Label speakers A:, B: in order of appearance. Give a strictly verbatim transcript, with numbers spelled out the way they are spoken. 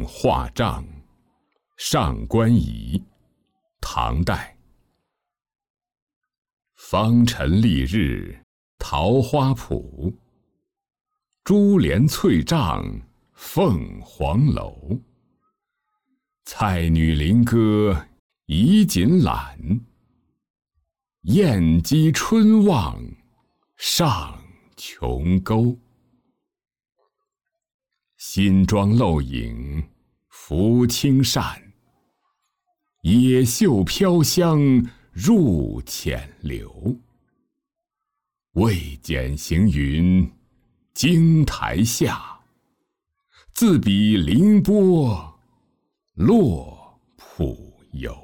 A: 镜画帐，上官仪，唐代。芳尘丽日，桃花浦。珠帘翠帐，凤凰楼。蔡女菱歌，怡锦揽。燕击春望，上琼沟。新妆漏影，拂青扇。野袖飘香，入浅流。未减行云，惊台下。自比凌波，落浦游。